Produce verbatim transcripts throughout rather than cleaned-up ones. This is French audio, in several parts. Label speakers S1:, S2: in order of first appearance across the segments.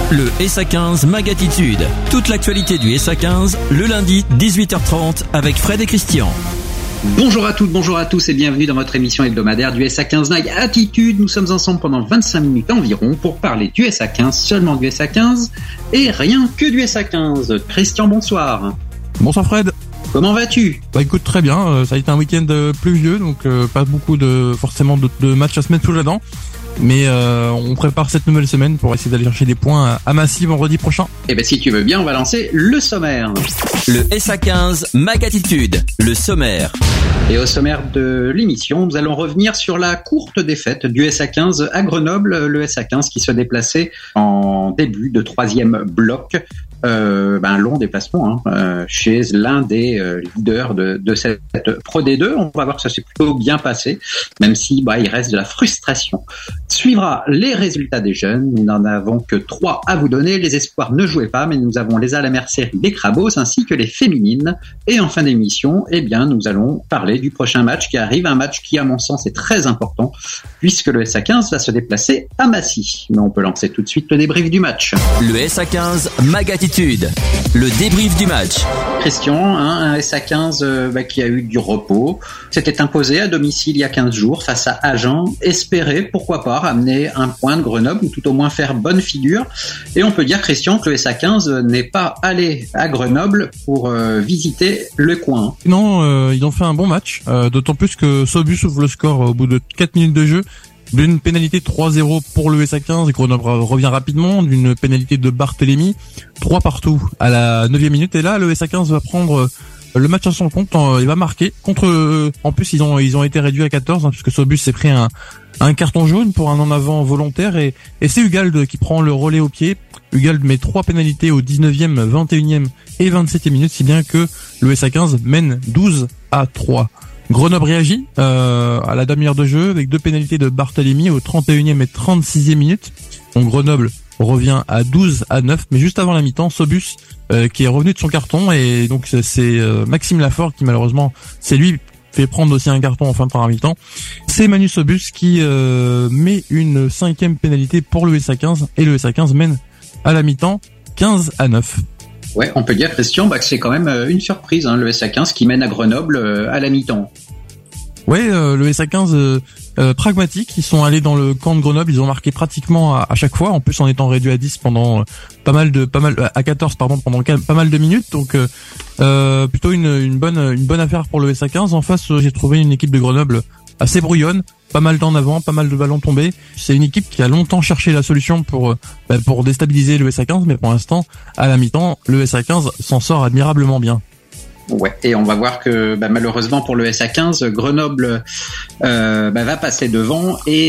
S1: Le S A quinze Mag Attitude. Toute l'actualité du S A quinze, le lundi, dix-huit heures trente, avec Fred et Christian.
S2: Bonjour à toutes, bonjour à tous et bienvenue dans votre émission hebdomadaire du S A quinze Mag Attitude. Nous sommes ensemble pendant vingt-cinq minutes environ pour parler du S A quinze, seulement du S A quinze et rien que du S A quinze. Christian, bonsoir.
S3: Bonsoir Fred.
S2: Comment vas-tu ?
S3: Bah écoute, très bien, ça a été un week-end pluvieux, donc euh, pas beaucoup de forcément de, de matchs à se mettre sous la dent. Mais euh, on prépare cette nouvelle semaine pour essayer d'aller chercher des points à Massy vendredi prochain.
S2: Et ben si tu veux bien, on va lancer le sommaire.
S1: Le S A quinze Mag Attitude, le sommaire.
S2: Et au sommaire de l'émission, nous allons revenir sur la courte défaite du S A quinze à Grenoble. Le S A quinze qui se déplaçait en début de troisième bloc. Euh, ben, un long déplacement hein, euh, chez l'un des euh, leaders de, de cette Pro D deux. On va voir que ça s'est plutôt bien passé, même si bah, il reste de la frustration. Suivra les résultats des jeunes. Nous n'en avons que trois à vous donner. Les espoirs ne jouaient pas, mais nous avons les à la Mercerie des Crabos ainsi que les féminines. Et en fin d'émission, eh bien, nous allons parler du prochain match qui arrive, un match qui, à mon sens, est très important puisque le S A quinze va se déplacer à Massy. Mais on peut lancer tout de suite le débrief du match.
S1: Le S A quinze Mag Attitude, le débrief du match.
S2: Christian, hein, un S A quinze euh, bah, qui a eu du repos, s'était imposé à domicile il y a quinze jours face à Agen, espérer, pourquoi pas, ramener un point de Grenoble ou tout au moins faire bonne figure. Et on peut dire, Christian, que le S A quinze n'est pas allé à Grenoble pour euh, visiter le coin.
S3: Non, euh, ils ont fait un bon match, euh, d'autant plus que Sobus ouvre le score au bout de quatre minutes de jeu. D'une pénalité trois zéro pour le S A quinze, Grenoble revient rapidement, d'une pénalité de Barthélémy, trois partout à la neuvième minute, et là le S A quinze va prendre le match à son compte, il va marquer contre, en plus ils ont ils ont été réduits à quatorze, hein, puisque Sobus s'est pris un un carton jaune pour un en avant volontaire, et, et c'est Ugald qui prend le relais au pied. Ugald met trois pénalités au dix-neuvième, vingt et unième et vingt-septième minute, si bien que le S A quinze mène douze à trois. Grenoble réagit euh, à la demi-heure de jeu avec deux pénalités de Barthélémy au trente et unième et trente-sixième minute. Donc Grenoble revient à douze à neuf, mais juste avant la mi-temps, Sobus euh, qui est revenu de son carton, et donc c'est euh, Maxime Lafort qui malheureusement, c'est lui fait prendre aussi un carton en fin de première mi-temps. C'est Manu Sobus qui euh, met une cinquième pénalité pour le S A quinze, et le S A quinze mène à la mi-temps quinze à neuf.
S2: Ouais, on peut dire, Christian, bah, que c'est quand même une surprise, hein, le S A quinze qui mène à Grenoble euh, à la mi-temps.
S3: Ouais, euh, le S A quinze euh, euh, pragmatique, ils sont allés dans le camp de Grenoble, ils ont marqué pratiquement à, à chaque fois, en plus en étant réduit à dix pendant euh, pas mal de pas mal à quatorze pardon pendant pas mal de minutes, donc euh, euh, plutôt une une bonne une bonne affaire pour le S A quinze. En face, euh, j'ai trouvé une équipe de Grenoble assez brouillonne, pas mal d'en avant, pas mal de ballons tombés. C'est une équipe qui a longtemps cherché la solution pour bah, pour déstabiliser le S A quinze, mais pour l'instant, à la mi-temps, le S A quinze s'en sort admirablement bien.
S2: Ouais, et on va voir que bah, malheureusement pour le S A quinze, Grenoble euh, bah, va passer devant, et,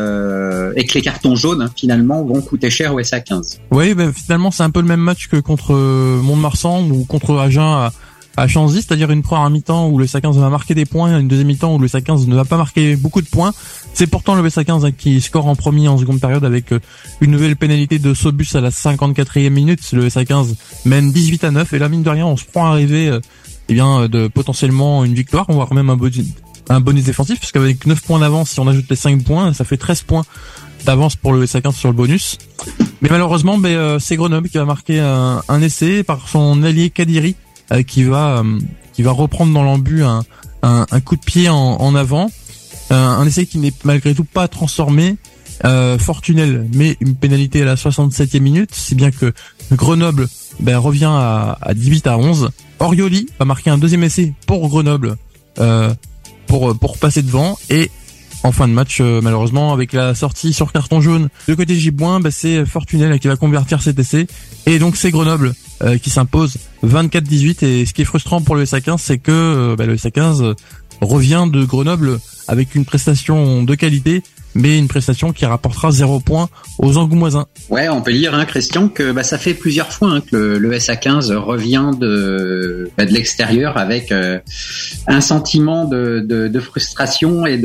S2: euh, et que les cartons jaunes finalement vont coûter cher au S A quinze.
S3: Oui, bah, finalement c'est un peu le même match que contre Mont-de-Marsan ou contre Agen à à Chanzy, c'est-à-dire une première mi-temps où le S A quinze va marquer des points, une deuxième mi-temps où le S A quinze ne va pas marquer beaucoup de points. C'est pourtant le S A quinze qui score en premier en seconde période avec une nouvelle pénalité de Sobus à la cinquante-quatrième minute. Le S A quinze mène dix-huit à neuf, et là, mine de rien, on se prend à rêver eh bien, de potentiellement une victoire, on va même un bonus, un bonus défensif, parce qu'avec neuf points d'avance, si on ajoute les cinq points, ça fait treize points d'avance pour le S A quinze sur le bonus. Mais malheureusement, ben, euh, c'est Grenoble qui va marquer un, un essai par son allié Kadiri, euh, qui va euh, qui va reprendre dans l'embut un, un, un coup de pied en, en avant. Euh, un essai qui n'est malgré tout pas transformé. Euh, Fortunel met une pénalité à la soixante-septième minute, si bien que Grenoble ben, revient à, à dix-huit à onze. Orioli va marquer un deuxième essai pour Grenoble euh, pour pour passer devant, et en fin de match, euh, malheureusement, avec la sortie sur carton jaune de côté Gibouin, bah, c'est Fortunel qui va convertir cet essai, et donc c'est Grenoble euh, qui s'impose vingt-quatre dix-huit. Et ce qui est frustrant pour le S A quinze, c'est que euh, bah, le S A quinze revient de Grenoble avec une prestation de qualité, mais une prestation qui rapportera zéro point aux Angoumoisins.
S2: Ouais, on peut dire, hein, Christian, que bah, ça fait plusieurs fois hein, que le, le S A quinze revient de, bah, de l'extérieur avec euh, un sentiment de, de, de frustration et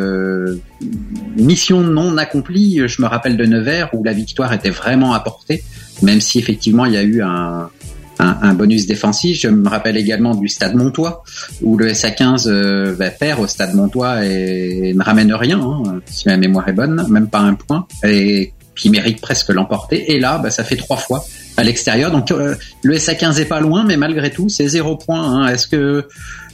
S2: de mission non accomplie. Je me rappelle de Nevers où la victoire était vraiment à portée, même si effectivement il y a eu un... Un, un bonus défensif. Je me rappelle également du Stade Montois où le S A quinze euh, bah, perd au Stade Montois et, et ne ramène rien, hein, si ma mémoire est bonne, même pas un point. Et qui mérite presque l'emporter. Et là, bah, ça fait trois fois à l'extérieur. Donc euh, le S A quinze est pas loin, mais malgré tout, c'est zéro point. Hein. Est-ce que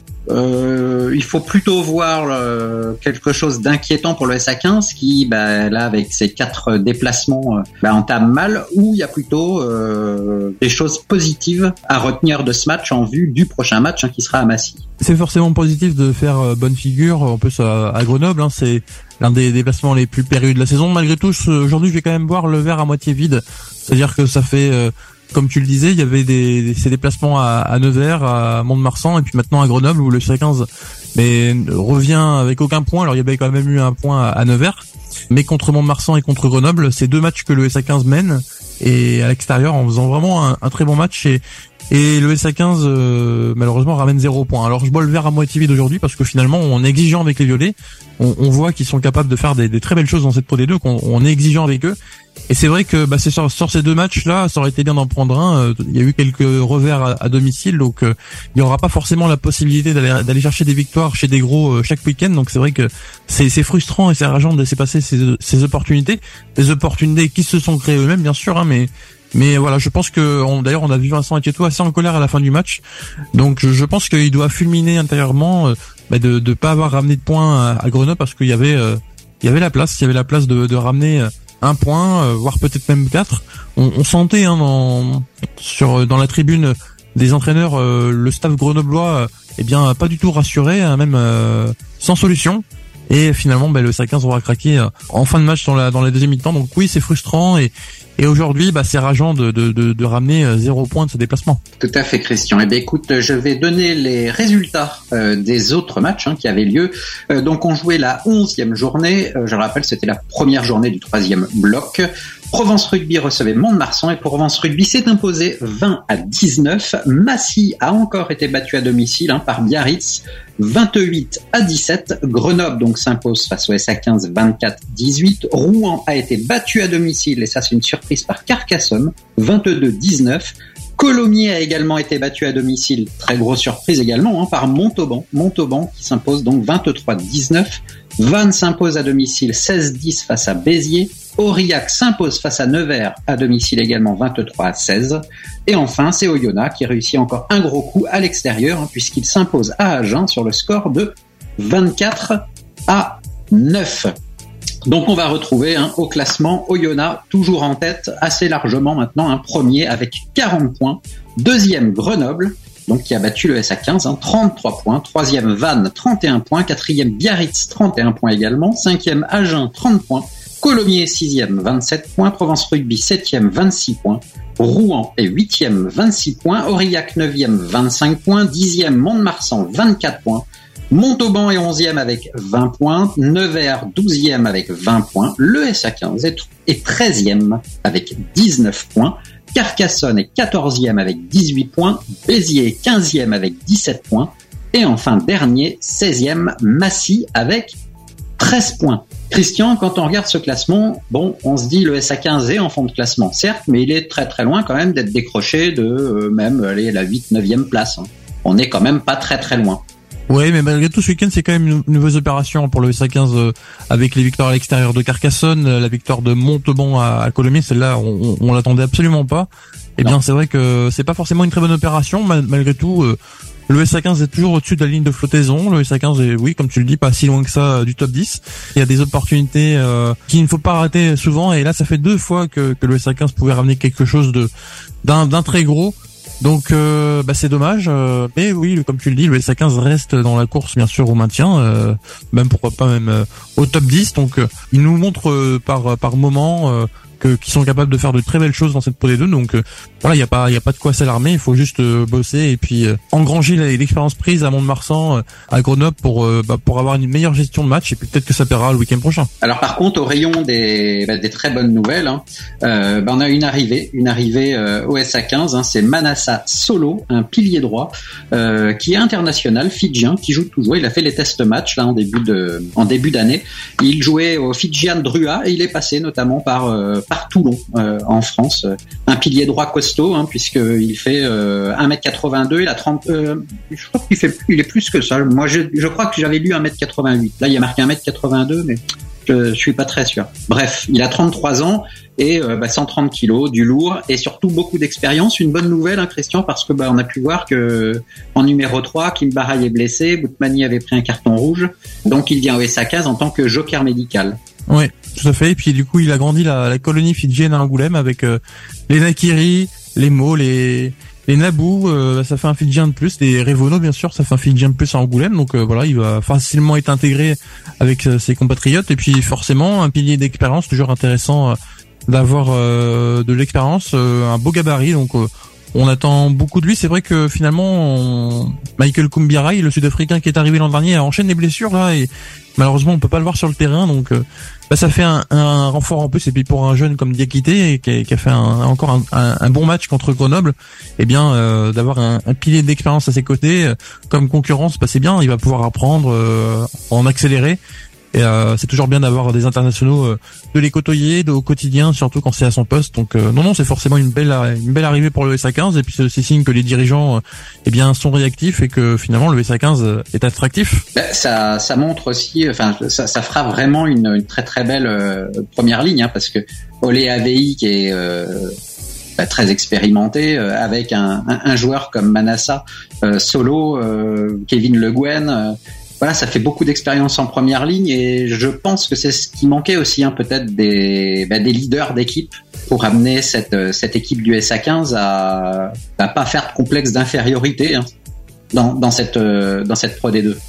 S2: euh, il faut plutôt voir euh, quelque chose d'inquiétant pour le S A quinze qui, bah, là, avec ses quatre déplacements, euh, bah, entame mal, ou il y a plutôt euh, des choses positives à retenir de ce match en vue du prochain match hein, qui sera à Massy.
S3: C'est forcément positif de faire euh, bonne figure, en plus à, à Grenoble, hein, c'est l'un des déplacements les plus périlleux de la saison. Malgré tout, aujourd'hui, je vais quand même boire le verre à moitié vide, c'est-à-dire que ça fait... Euh, Comme tu le disais, il y avait des, des ces déplacements à, à Nevers, à Mont-de-Marsan et puis maintenant à Grenoble où le S A quinze mais revient avec aucun point. Alors il y avait quand même eu un point à, à Nevers, mais contre Mont-de-Marsan et contre Grenoble, c'est deux matchs que le S A quinze mène et à l'extérieur en faisant vraiment un, un très bon match et et le S A quinze euh, malheureusement ramène zéro point. Alors je bois le verre à moitié vide aujourd'hui parce que finalement on est exigeant avec les Violets, on, on voit qu'ils sont capables de faire des, des très belles choses dans cette Pro D deux, qu'on on est exigeant avec eux. Et c'est vrai que bah, c'est sur, sur ces deux matchs-là, ça aurait été bien d'en prendre un. Euh, il y a eu quelques revers à, à domicile, donc euh, il n'y aura pas forcément la possibilité d'aller, d'aller chercher des victoires chez des gros euh, chaque week-end. Donc c'est vrai que c'est, c'est frustrant et c'est rageant de laisser passer ces, ces opportunités, des opportunités qui se sont créées eux-mêmes, bien sûr, hein, mais mais voilà, je pense que on, d'ailleurs on a vu Vincent Etieto assez en colère à la fin du match. Donc je, je pense qu'il doit fulminer intérieurement euh, bah, de de pas avoir ramené de points à, à Grenoble parce qu'il y avait euh, il y avait la place, il y avait la place de, de ramener euh, un point, euh, voire peut-être même quatre. On, on sentait hein, dans, sur dans la tribune des entraîneurs, euh, le staff grenoblois, euh, eh bien pas du tout rassuré, hein, même euh, sans solution. Et finalement, bah, le S A quinze aura craqué euh, en fin de match dans la dans la deuxième mi-temps. Donc oui, c'est frustrant et et aujourd'hui, bah, c'est rageant de, de, de, de ramener zéro point de ce déplacement.
S2: Tout à fait, Christian. Eh bien, écoute, je vais donner les résultats euh, des autres matchs hein, qui avaient lieu. Euh, donc, on jouait la onzième journée. Euh, je rappelle, c'était la première journée du troisième bloc. Provence Rugby recevait Mont-de-Marsan et Provence Rugby s'est imposé vingt à dix-neuf. Massy a encore été battu à domicile hein, par Biarritz, vingt-huit à dix-sept. Grenoble donc s'impose face au S A quinze vingt-quatre à dix-huit. Rouen a été battu à domicile et ça c'est une surprise par Carcassonne, vingt-deux à dix-neuf. Colomiers a également été battu à domicile, très grosse surprise également, hein, par Montauban. Montauban qui s'impose donc vingt-trois à dix-neuf. Vannes s'impose à domicile seize à dix face à Béziers. Aurillac s'impose face à Nevers à domicile également vingt-trois à seize. Et enfin, c'est Oyonnax qui réussit encore un gros coup à l'extérieur hein, puisqu'il s'impose à Agen sur le score de vingt-quatre à neuf. Donc on va retrouver hein, au classement Oyonnax toujours en tête assez largement maintenant, un premier avec quarante points. Deuxième Grenoble, donc qui a battu le S A quinze, hein, trente-trois points. Troisième Vannes, trente et un points. Quatrième Biarritz, trente et un points également. Cinquième Agen, trente points. Colomiers sixième, vingt-sept points. Provence Rugby septième, vingt-six points. Rouen est huitième, vingt-six points. Aurillac neuvième, vingt-cinq points. Dixième Mont-de-Marsan, vingt-quatre points. Montauban est onzième avec vingt points. Nevers douzième avec vingt points. Le S A quinze est treizième avec dix-neuf points. Carcassonne est quatorzième avec dix-huit points. Béziers est quinzième avec dix-sept points. Et enfin dernier, seizième, Massy avec treize points. Christian, quand on regarde ce classement, bon, on se dit le S A quinze est en fond de classement, certes, mais il est très très loin quand même d'être décroché de euh, même allez, la huit neuvième place. Hein. On est quand même pas très très loin.
S3: Ouais, mais malgré tout, ce week-end, c'est quand même une nouvelle opération pour le S A quinze euh, avec les victoires à l'extérieur de Carcassonne, la victoire de Montauban à, à Colomiers. Celle-là, on, on, on l'attendait absolument pas. Eh bien, non. C'est vrai que c'est pas forcément une très bonne opération, mal, malgré tout. Euh, Le S A quinze est toujours au-dessus de la ligne de flottaison. Le S A quinze est, oui, comme tu le dis, pas si loin que ça du top dix. Il y a des opportunités euh, qu'il ne faut pas rater souvent. Et là, ça fait deux fois que, que le S A quinze pouvait ramener quelque chose de d'un, d'un très gros. Donc, euh, bah, c'est dommage. Euh, mais oui, comme tu le dis, le S A quinze reste dans la course, bien sûr, au maintien. Euh, même pourquoi pas même euh, au top dix. Donc, euh, il nous montre euh, par par moment. Euh, Que, qui sont capables de faire de très belles choses dans cette Pro D deux. Donc euh, voilà, il y a pas il y a pas de quoi s'alarmer, il faut juste euh, bosser et puis euh, engranger l'expérience prise à Mont-de-Marsan, euh, à Grenoble pour euh, bah, pour avoir une meilleure gestion de match et puis peut-être que ça paiera le week-end prochain.
S2: Alors par contre, au rayon des bah, des très bonnes nouvelles, hein, euh, bah, on a une arrivée, une arrivée euh, au S A quinze, hein, c'est Manassa Solo, un pilier droit euh, qui est international fidjien, qui joue toujours, il a fait les test matchs là en début de en début d'année. Il jouait au Fidjian Drua et il est passé notamment par euh, par Toulon euh, en France, un pilier droit costaud hein, puisqu'il fait euh, un mètre quatre-vingt-deux, il a trente euh, je crois qu'il fait il est plus que ça. Moi je, je crois que j'avais lu un mètre quatre-vingt-huit. Là il y a marqué un mètre quatre-vingt-deux mais Je, je suis pas très sûr. Bref, il a trente-trois ans et euh, bah, cent trente kilos, du lourd et surtout beaucoup d'expérience. Une bonne nouvelle, hein, Christian, parce que bah, on a pu voir que en numéro trois, Kim Barai est blessé, Boutmani avait pris un carton rouge, donc il vient au S A quinze en tant que joker médical.
S3: Oui, tout à fait. Et puis du coup, il a grandi la, la colonie fidjienne à Angoulême avec euh, les Nakiri, les Mo, les les Nabou, euh, ça fait un Fidjien de plus. Les Revono, bien sûr, ça fait un Fidjien de plus à Angoulême. Donc euh, voilà, il va facilement être intégré avec euh, ses compatriotes. Et puis forcément, un pilier d'expérience, toujours intéressant euh, d'avoir euh, de l'expérience, euh, un beau gabarit. Donc euh, on attend beaucoup de lui. C'est vrai que finalement, on... Michael Kumbiarai, le Sud-Africain qui est arrivé l'an dernier, enchaîne les blessures là et malheureusement on peut pas le voir sur le terrain. Donc euh, bah, ça fait un, un renfort en plus. Et puis pour un jeune comme Diakité qui a, qui a fait un, encore un, un, un bon match contre Grenoble, eh bien euh, d'avoir un, un pilier d'expérience à ses côtés euh, comme concurrence, bah, c'est bien. Il va pouvoir apprendre, euh, en accélérer. Et euh, c'est toujours bien d'avoir des internationaux euh, de les côtoyer, de, au quotidien, surtout quand c'est à son poste. Donc euh, non, non, c'est forcément une belle, une belle arrivée pour le S A quinze. Et puis c'est, c'est signe que les dirigeants, euh, eh bien, sont réactifs et que finalement le S A quinze est attractif.
S2: Ça, ça montre aussi, enfin, ça, ça fera vraiment une, une très très belle euh, première ligne, hein, parce que Olé A V I qui est euh, bah, très expérimenté, euh, avec un, un, un joueur comme Manassa, euh, Solo, euh, Kevin Le Guen. Euh, Voilà, ça fait beaucoup d'expérience en première ligne et je pense que c'est ce qui manquait aussi, hein, peut-être des, bah, des leaders d'équipe pour amener cette, cette équipe du S A quinze à, à pas faire de complexe d'infériorité, hein, dans, dans cette, dans cette Pro D deux.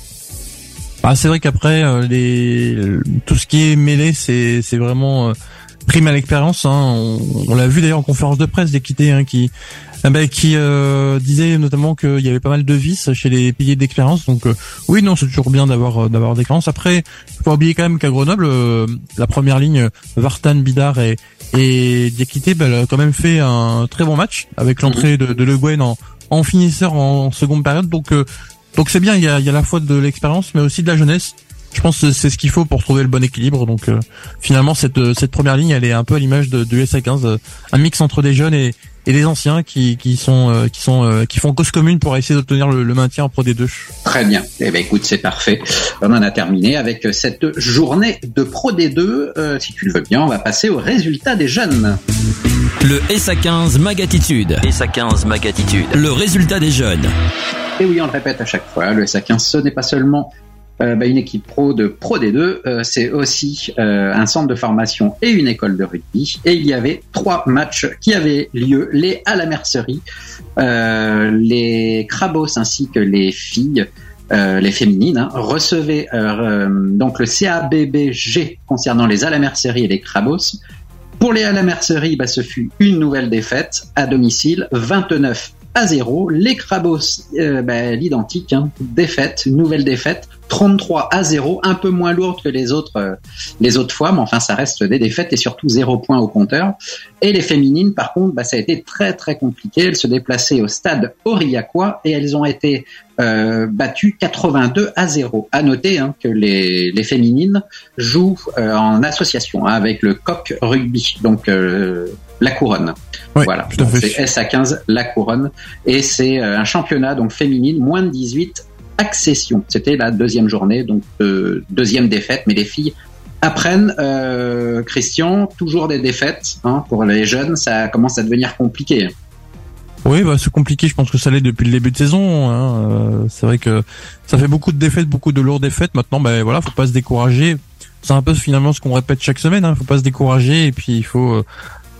S3: Ah, c'est vrai qu'après les, tout ce qui est mêlé, c'est, c'est vraiment prime à l'expérience. Hein. On, on l'a vu d'ailleurs en conférence de presse d'Équité, hein, qui Eh ben, qui euh, disait notamment qu'il y avait pas mal de vices chez les piliers d'expérience. Donc euh, oui, non, c'est toujours bien d'avoir d'avoir d'expérience. Après, faut pas oublier quand même qu'à Grenoble, euh, la première ligne, Vartan, Bidar et et Diakité, ben, elle a quand même fait un très bon match avec l'entrée de, de Le Guen en, en finisseur en seconde période. Donc euh, donc c'est bien. Il y a il y a à la fois de l'expérience, mais aussi de la jeunesse. Je pense que c'est ce qu'il faut pour trouver le bon équilibre. Donc euh, finalement, cette cette première ligne, elle est un peu à l'image de, du S A quinze, un mix entre des jeunes et et les anciens qui qui sont euh, qui sont euh, qui font cause commune pour essayer d'obtenir le, le maintien en Pro D deux.
S2: Très bien. Eh ben écoute, c'est parfait. On en a terminé avec cette journée de Pro D deux. Euh, si tu le veux bien, on va passer aux résultats des jeunes.
S1: Le S A quinze Magatitude. S A quinze Magatitude. Le résultat des jeunes.
S2: Et oui, on le répète à chaque fois, le S A quinze, ce n'est pas seulement Euh, bah, une équipe pro de Pro D deux, euh, c'est aussi euh, un centre de formation et une école de rugby. Et il y avait trois matchs qui avaient lieu, les à la mercerie, euh, les Crabos ainsi que les filles, euh, les féminines, hein, recevaient euh, donc le C A B B G concernant les à la mercerie et les Crabos. Pour les à la mercerie, bah, ce fut une nouvelle défaite à domicile, vingt-neuf à zéro. Les Crabos, euh, bah, l'identique, hein, défaite, nouvelle défaite, trente-trois à zéro, un peu moins lourde que les autres, euh, les autres fois, mais enfin ça reste des défaites et surtout zéro point au compteur. Et les féminines, par contre, bah, ça a été très très compliqué. Elles se déplaçaient au stade Aurillacois et elles ont été euh, battues quatre-vingt-deux à zéro. À noter, hein, que les, les féminines jouent euh, en association, hein, avec le Coq Rugby, donc euh, la Couronne.
S3: Oui,
S2: voilà,
S3: tout à fait.
S2: c'est S A quinze la Couronne et c'est euh, un championnat donc féminine moins de dix-huit. Accession. C'était la deuxième journée, donc euh, deuxième défaite, mais les filles apprennent. Euh, Christian, toujours des défaites, hein, pour les jeunes, ça commence à devenir compliqué.
S3: Oui, bah c'est compliqué. Je pense que ça l'est depuis le début de saison. Hein. Euh, c'est vrai que ça fait beaucoup de défaites, beaucoup de lourdes défaites. Maintenant, ben bah, voilà, faut pas se décourager. C'est un peu finalement ce qu'on répète chaque semaine. Hein. Faut pas se décourager et puis il faut euh,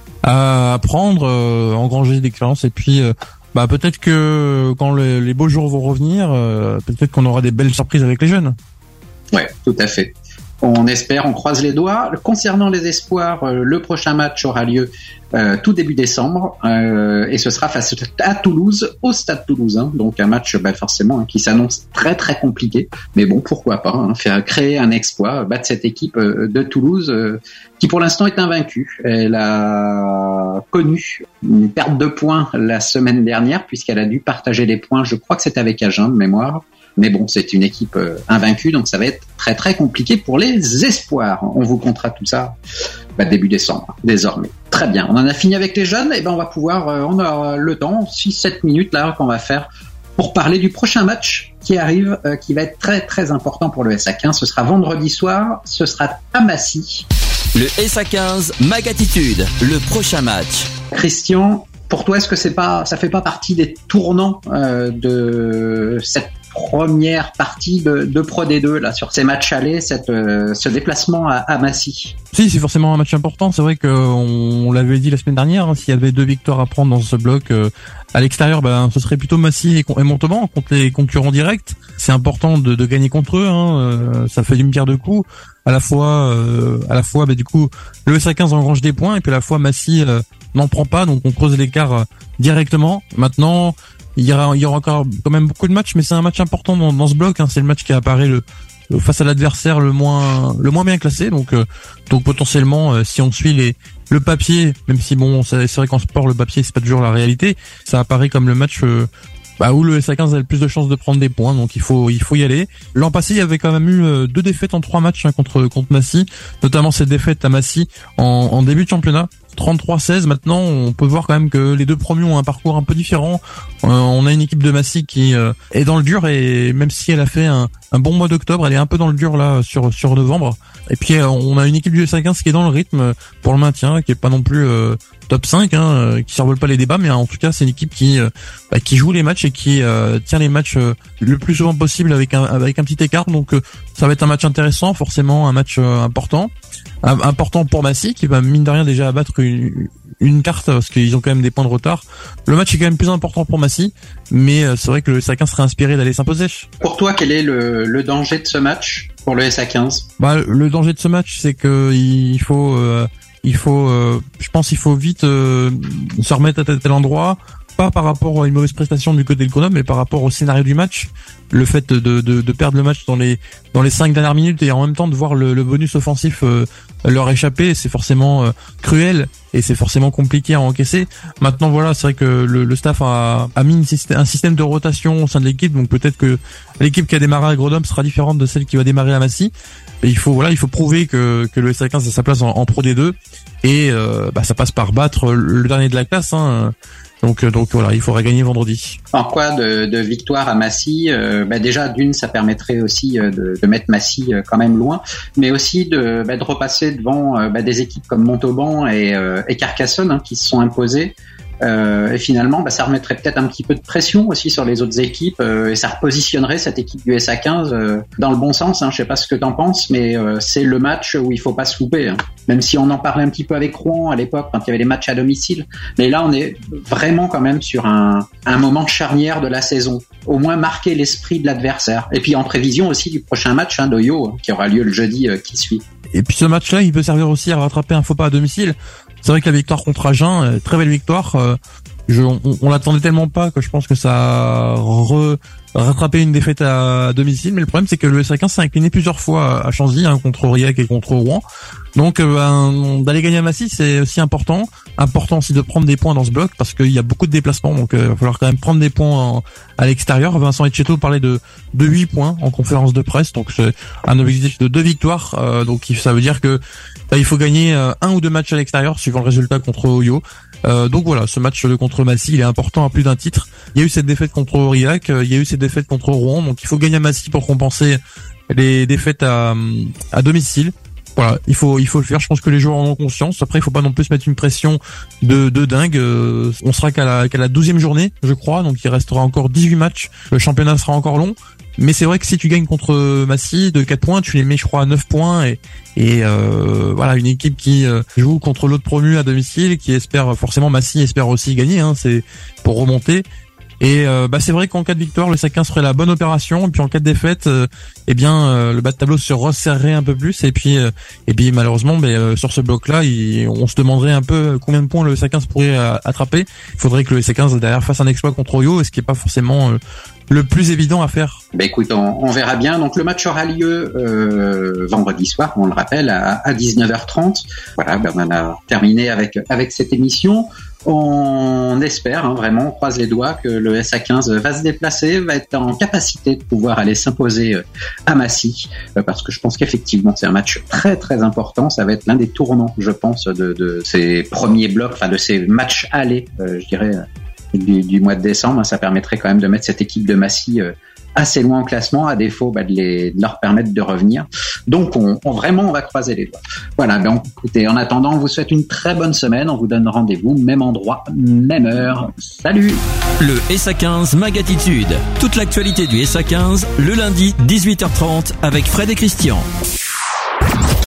S3: apprendre, euh, engranger d'expérience et puis euh, bah peut-être que quand le, les beaux jours vont revenir, euh, peut-être qu'on aura des belles surprises avec les jeunes.
S2: Ouais, tout à fait. On espère, on croise les doigts. Concernant les espoirs, euh, le prochain match aura lieu euh, tout début décembre euh, et ce sera face à Toulouse, au Stade Toulousain. Donc un match, bah, forcément, hein, qui s'annonce très très compliqué. Mais bon, pourquoi pas, hein, faire créer un exploit, battre cette équipe euh, de Toulouse euh, qui pour l'instant est invaincue. Elle a connu une perte de points la semaine dernière puisqu'elle a dû partager les points. Je crois que c'était avec Agen de mémoire. Mais bon, c'est une équipe euh, invaincue, donc ça va être très très compliqué pour les espoirs. On vous comptera tout ça bah, début décembre, désormais. Très bien, on en a fini avec les jeunes, et ben on va pouvoir, euh, on a le temps, six sept minutes là qu'on va faire pour parler du prochain match qui arrive, euh, qui va être très très important pour le S A quinze. Ce sera vendredi soir, ce sera à Massy.
S1: Le S A quinze Mag Attitude, le prochain match.
S2: Christian, pour toi, est-ce que c'est pas, ça fait pas partie des tournants euh, de cette première partie de, de Pro D deux là sur ces matchs allés, cette, euh, ce déplacement à, à Massy?
S3: Si, c'est forcément un match important. C'est vrai qu'on on l'avait dit la semaine dernière, hein, s'il y avait deux victoires à prendre dans ce bloc euh, à l'extérieur, ben ce serait plutôt Massy et, et Montauban contre les concurrents directs. C'est important de, de gagner contre eux. Hein, euh, ça fait d'une pierre deux coups. À la fois, euh, à la fois, ben, du coup, le S A quinze engrange des points et puis à la fois Massy euh, n'en prend pas, donc on creuse l'écart euh, directement. Maintenant, il y aura, il y aura encore quand même beaucoup de matchs, mais c'est un match important dans, dans ce bloc. Hein, c'est le match qui apparaît le face à l'adversaire le moins le moins bien classé, donc euh, donc potentiellement euh, si on suit les le papier, même si bon c'est, c'est vrai qu'en sport le papier c'est pas toujours la réalité, ça apparaît comme le match euh, bah, où le S A quinze a le plus de chances de prendre des points, donc il faut il faut y aller. L'an passé il y avait quand même eu euh, deux défaites en trois matchs hein, contre contre Massy, notamment cette défaite à Massy en, en début de championnat. trente-trois seize. Maintenant, on peut voir quand même que les deux premiers ont un parcours un peu différent. Euh, on a une équipe de Massy qui euh, est dans le dur et même si elle a fait un, un bon mois d'octobre, elle est un peu dans le dur là sur sur novembre. Et puis euh, on a une équipe du S A quinze qui est dans le rythme pour le maintien, qui est pas non plus euh, top cinq, hein, qui survole pas les débats, mais en tout cas c'est une équipe qui euh, bah, qui joue les matchs et qui euh, tient les matchs euh, le plus souvent possible avec un avec un petit écart. Donc euh, ça va être un match intéressant, forcément un match euh, important. important pour Massy qui va mine de rien déjà abattre une, une carte parce qu'ils ont quand même des points de retard. Le match est quand même plus important pour Massy, mais c'est vrai que le S A quinze serait inspiré d'aller s'imposer.
S2: Pour toi, quel est le, le danger de ce match pour le S A quinze? Bah,
S3: le danger de ce match, c'est que il faut, euh, il faut, euh, je pense, il faut vite euh, se remettre à tel, tel endroit. Pas par rapport à une mauvaise prestation du côté de Grenoble, mais par rapport au scénario du match. Le fait de, de, de perdre le match dans les dans les cinq dernières minutes et en même temps de voir le, le bonus offensif euh, leur échapper, c'est forcément euh, cruel et c'est forcément compliqué à encaisser. Maintenant voilà, c'est vrai que le, le staff a, a mis une système, un système de rotation au sein de l'équipe, donc peut-être que l'équipe qui a démarré à Grenoble sera différente de celle qui va démarrer à Massy. Et il faut voilà, il faut prouver que que le S A quinze a sa place en, en Pro D deux et euh, bah ça passe par battre le dernier de la classe. Hein. Donc, donc voilà, il faudra gagner vendredi.
S2: En quoi de, de victoire à Massy, euh, bah déjà d'une, ça permettrait aussi de, de mettre Massy quand même loin, mais aussi de, bah, de repasser devant bah, des équipes comme Montauban et, euh, et Carcassonne hein, qui se sont imposées. Euh, et finalement, bah, ça remettrait peut-être un petit peu de pression aussi sur les autres équipes euh, et ça repositionnerait cette équipe du S A quinze euh, dans le bon sens. Hein. Je sais pas ce que t'en penses, mais euh, c'est le match où il faut pas se louper. Hein. Même si on en parlait un petit peu avec Rouen à l'époque quand il y avait les matchs à domicile, mais là on est vraiment quand même sur un, un moment charnière de la saison. Au moins marquer l'esprit de l'adversaire. Et puis en prévision aussi du prochain match hein, d'Oyo qui aura lieu le jeudi euh, qui suit.
S3: Et puis ce match-là, il peut servir aussi à rattraper un faux pas à domicile. C'est vrai que la victoire contre Agen, très belle victoire. Euh, je, on, on l'attendait tellement pas que je pense que ça a re, rattrapé une défaite à domicile. Mais le problème, c'est que le S A quinze s'est incliné plusieurs fois à Chanzy, hein, contre Aurillac et contre Rouen. Donc, euh, ben, d'aller gagner à Massy, c'est aussi important. Important aussi de prendre des points dans ce bloc parce qu'il y a beaucoup de déplacements. Donc, euh, il va falloir quand même prendre des points en, à l'extérieur. Vincent Etcheto parlait de, de huit points en conférence de presse. Donc, c'est un objectif de deux victoires. Euh, donc, ça veut dire que là, il faut gagner euh, un ou deux matchs à l'extérieur suivant le résultat contre Oyo. Euh, donc voilà, ce match de contre Massy, il est important à plus d'un titre. Il y a eu cette défaite contre Aurillac, euh, il y a eu cette défaite contre Rouen. Donc, il faut gagner à Massy pour compenser les défaites à, à domicile. Voilà, il faut il faut le faire. Je pense que les joueurs en ont conscience. Après, il faut pas non plus se mettre une pression de de dingue. Euh, on sera qu'à la qu'à la douzième journée, je crois. Donc il restera encore dix-huit matchs. Le championnat sera encore long. Mais c'est vrai que si tu gagnes contre Massy de quatre points, tu les mets, je crois, à neuf points et et euh, voilà, une équipe qui euh, joue contre l'autre promu à domicile, qui espère forcément Massy espère aussi gagner. Hein, c'est pour remonter. Et euh, bah c'est vrai qu'en cas de victoire, le S A quinze ferait la bonne opération. Et puis en cas de défaite, euh, eh bien euh, le bas de tableau se resserrerait un peu plus. Et puis euh, et puis malheureusement, bah, euh, sur ce bloc-là, il, on se demanderait un peu combien de points le S A quinze pourrait euh, attraper. Il faudrait que le S A quinze derrière fasse un exploit contre Oyo, ce qui est pas forcément euh, le plus évident à faire.
S2: Ben écoute, on, on verra bien. Donc le match aura lieu euh, vendredi soir, on le rappelle, à, à dix-neuf heures trente. Voilà, ben on a terminé avec avec cette émission. On espère hein, vraiment, on croise les doigts que le S A quinze va se déplacer, va être en capacité de pouvoir aller s'imposer à Massy, parce que je pense qu'effectivement c'est un match très très important. Ça va être l'un des tournants, je pense, de, de ces premiers blocs, enfin de ces matchs allés, euh, je dirais, du, du mois de décembre. Ça permettrait quand même de mettre cette équipe de Massy euh, assez loin en classement, à défaut bah, de, les, de leur permettre de revenir. Donc on, on vraiment on va croiser les doigts. Voilà, donc écoutez, en attendant, on vous souhaite une très bonne semaine. On vous donne rendez-vous, même endroit, même heure. Salut.
S1: Le S A quinze Magatitude. Toute l'actualité du S A quinze, le lundi dix-huit heures trente avec Fred et Christian.